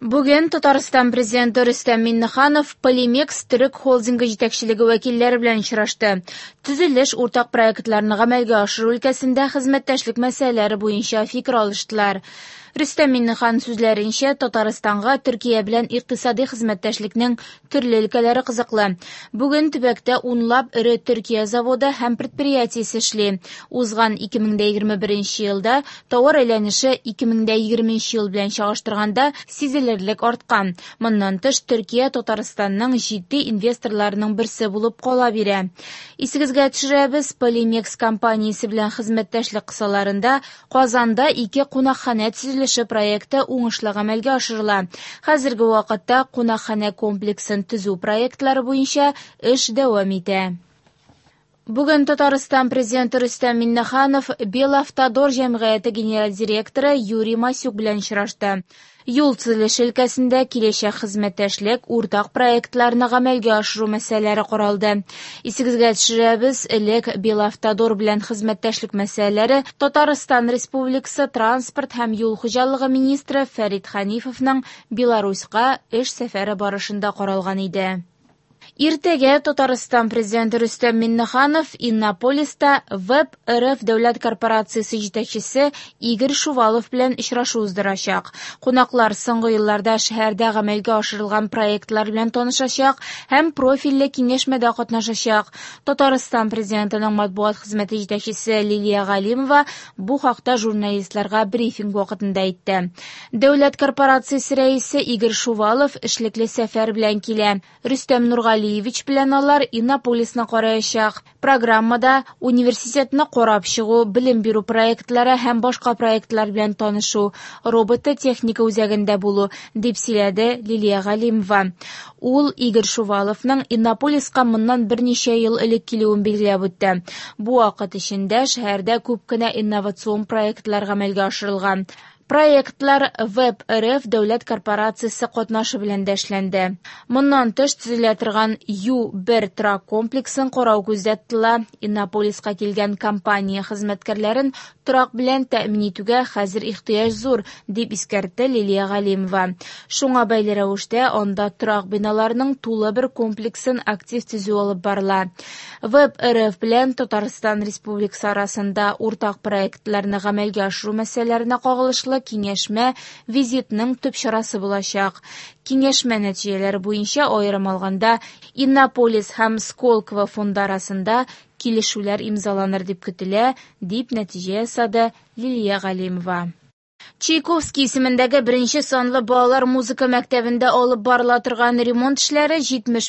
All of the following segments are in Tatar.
Бүген Татарстан президенты Рөстәм Миңнеханов Полимекс Төрек холдингы җитәкчелеге вәкилләре белән очрашты. Төзелеш уртак проектларны гамәлгә ашыру өлкәсендә хезмәттәшлек мәсьәләләре буенча фикер алыштылар. Рөстәм Миңнехан сүзләренчә, Татарстанга Төркия белән икътисади хезмәттәшлекнең төрле өлкәләре кызыклы. Бүген төбәктә унлап ире Төркия заводы һәм предприятиесе эшли. Узган 2021 елда товар әйләнеше 2020 ел белән чагыштырганда сизелерлек арткан. Моннан тыш Төркия Татарстанның җитди инвесторларының берсе булып кала бирә. Исегезгә төшерәбез, Полимекс компаниясе белән хезмәттәшлек кысаларында Казанда 2 кунакханә төзелеше проекты уңышлы гамәлгә ашырыла. Хәзерге вакытта кунакханә комплексын төзү проектлары буенча эш дәвам итә. Бүген Татарстан президенты Рөстәм Миңнеханов Белавтодор җәмгыяте генераль директоры Юрий Масюк белән очрашты. Юл төзелеше өлкәсендә киләчәк хезмәттәшлек уртак проектларны гамәлгә ашыру мәсьәләләре каралды. Исегезгә төшерәбез, элек Белавтодор белән хезмәттәшлек мәсьәләләре Татарстан Республикасы транспорт һәм юл хуҗалыгы министры Фәрит Хәнифовның Беларуська эш сәфәре барышында каралган иде. Иртәгә Татарстан президенты Рөстәм Миңнеханов Иннополиста ВЭБ РФ дәүләт корпорациясе җитәкчесе Игорь Шувалов белән очрашу уздырачак. Кунаклар соңгы елларда шәһәрдә гамәлгә ашырылган проектлар белән танышачак һәм профильле киңәшмәдә катнашачак. Татарстан президентының матбугат хезмәте җитәкчесе Лилия Галимова бу хакта журналистларга брифинг вакытында әйтте. Дәүләт корпорациясе рәисе Игорь Шувалов эшлекле сәфәр белән килә. Рөстәм Нургалиевич белән алар Иннополисны караячак. Программада университетны карап чыгу, белем бирү проектлары һәм башка проектлар белән танышу, роботы техника үзәгендә булу, дип сөйләде Лилия Галимова. Ул Игорь Шуваловның Иннополиска моннан берничә ел элек килүен билгеләп үтте. Бу вакыт эчендә шәһәрдә күп кенә инновацион проектлар гамәлгә ашырылган. Проектлар ВЭБ РФ дәүләт корпорациясе катнашы белән дә эшләнде. Моннан тыш төзелә торган Ю-1 трак комплексын карау күздә тотыла. Иннополиска килгән компания хезмәткәрләрен торак белән тәэмин итүгә хәзер ихтыяҗ зур, дип искәртте Лилия Галимова. Шуңа бәйле рәвештә анда торак биналарының тулы бер комплексын актив төзү алып барыла. ВЭБ РФ белән Татарстан Республикасы арасында уртак проектларны гамәлгә ашыру мәсьәләләренә кагылышлы киңәшмә визитның төп чарасы булачак. Киңәшмә нәтиҗәләре буенча аерым алганда Иннополис һәм Сколково фонды арасында килешүләр имзаланыр дип көтелә, дип нәтиҗә ясады Лилия Галимова. Чайковский исемендәге беренче санлы балалар музыка мәктәбендә алып барыла торган ремонт эшләре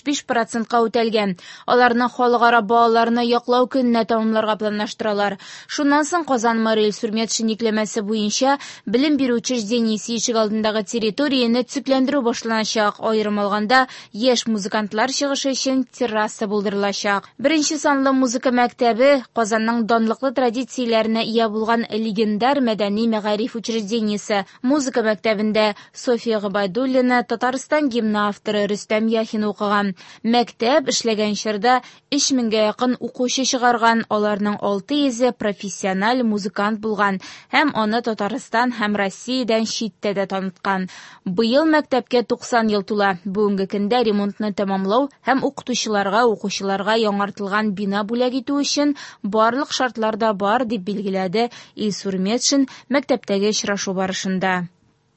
75%-ка үтәлгән. Аларны халыкара балаларны яклау көненә тәмамларга планлаштыралар. Шуннан соң Казан Мария Сурметшин йөкләмәсе буенча белем бирү учреждениесе ишек алдындагы территорияне төзекләндерү башланачак. Аерым алганда, яшь музыкантлар чыгышы өчен терраса булдырылачак. Беренче санлы музыка мәктәбе Казанның данлыклы традицияләренә ия булган легендар мәдәни-мәгариф учреждениесе. Музыка мәктәбендә София Габайдуллина, Татарстан гимны авторы Рөстәм Яхин укыган. Мәктәп эшләгән чорда 3000-гә якын укучы чыгарган, аларның 600-е профессиональ музыкант булган һәм аны Татарстан һәм Россиядән читтә дә таныткан. Быел мәктәпкә 90 ел тула. Бүгенге көндә ремонтны тәмамлау һәм укучыларга яңартылган бина бүләк итү өчен барлык шартлар да бар, дип билгеләде Илсурметшин мәктәптәге очрашу барышында.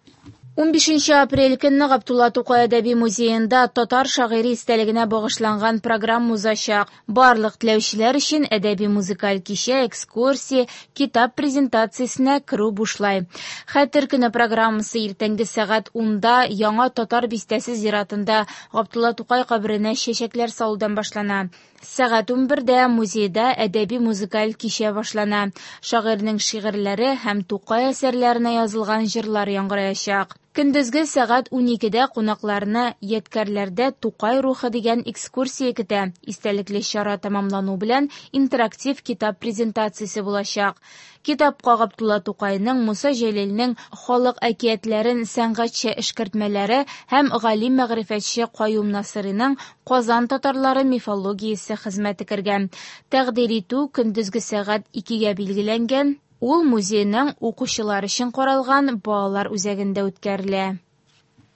15 апрель көнне Габдулла Тукай әдәби музеенда татар шагыйре истәлегенә багышланган программа узачак. Барлык теләүчеләр өчен әдәби музыкаль кичә, экскурсия, китап презентациясенә керү бушлай. Хәтер көне программасы иртәнге сәгать 10-да Яңа Татар бистәсе зиратында Габдулла Тукай каберенә чәчәкләр салудан башлана. Сәгать 11-дә музейда әдәби музыкаль кичә башлана. Шагыйрьнең шигырьләре һәм Тукай әсәрләренә язылган җырлар яңгыраячак. Көндезге сәгать 12-дә кунакларны Ядкәрләрдә Тукай рухы дигән экскурсия көтә. Истәлекле чара тәмамлану белән интерактив китап презентациясе булачак. Китапка Габдулла Тукайның, Муса Җәлилнең халык әкиятләрен сәнгатьчә эшкәртмәләре һәм галим мәгърифәтче Каюм Насыйриның Казан татарлары мифологиясе хезмәте кергән. Тәкъдир итү көндезге сәгать 2-гә билгеләнгән. Ул музейның укучылар өчен каралган балалар үзәгендә үткәрелә.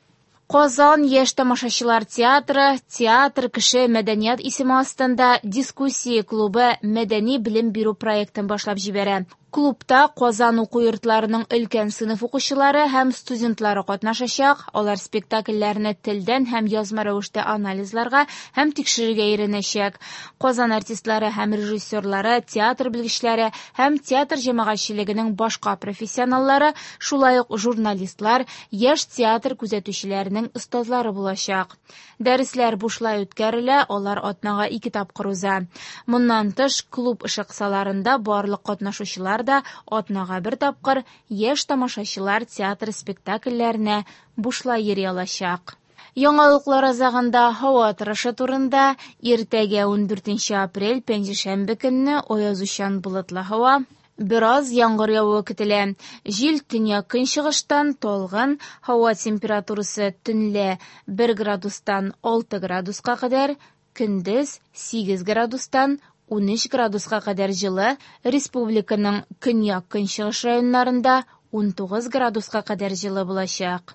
Казан яшь тамашачылар театры, театр кеше мәдәният исеме астында дискуссия клубы мәдәни белем бирү проектын башлап җибәрә. Клубта Казан уку йортларының өлкән сыйныф укучылары һәм студентлары катнашачак. Алар спектакльләрне телдән һәм язма рәвештә анализларга һәм тикшерергә өйрәнәчәк. Казан артистлары һәм режиссерлары, театр белгечләре һәм театр җәмәгатьчелегенең башка профессионаллары, шулай ук журналистлар, яшь театр күзәтүчеләренең остазлары булачак. Дәресләр бушлай үткәрелә, алар атнага 2 тапкыр уза. Моннан тыш, клуб ышыксаларында барлык катнашучылар да атнага 1 тапкыр яшь тамашачылар театр спектакльләренә бушлай йөри алачак. Яңалыклар азагында һава торышы турында: иртәгә 14 апрель пәнҗешәмбе көнне аязучан болытлы һава, бераз яңгыр явуы көтелә. Җил төньяк-көнчыгыштан талгын, һава температурасы төнлә 1 градустан 6 градуска кадәр, көндез 8 градустан 13 градуска кадәр җылы, республиканың көньяк-көнчыгыш районнарында 19 градуска кадәр җылы булачак.